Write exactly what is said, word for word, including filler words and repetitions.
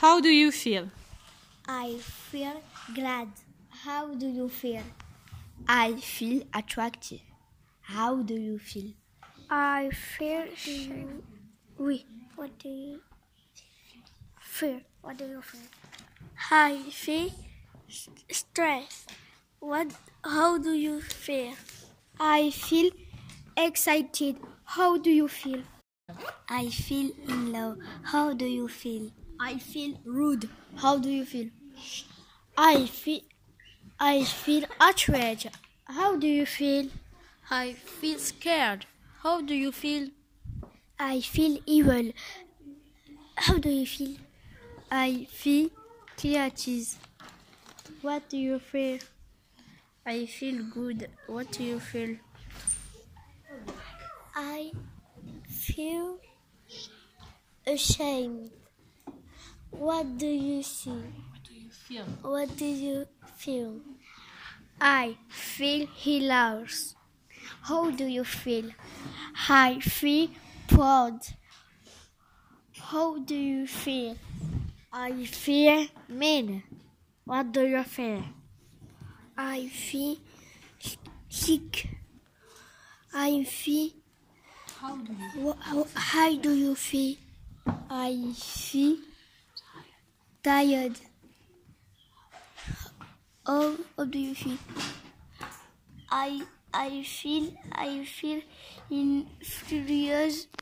How do you feel? I feel glad. How do you feel? I feel attractive. How do you feel? I feel you. Oui. What do you feel? What do you feel? I feel stressed. What? How do you feel? I feel excited. How do you feel? I feel in love. How do you feel? I feel rude. How do you feel? I feel I feel outraged. How do you feel? I feel scared. How do you feel? I feel evil. How do you feel? I feel creative. What do you feel? I feel good. What do you feel? I feel ashamed. What do you see? What do you feel? What do you feel? I feel hilarious. How do you feel? I feel proud. How do you feel? I feel mean. What do you feel? I feel sick. I feel. How do you? How, how do you feel? I feel Tired. How, how do you feel? I I feel I feel in furious.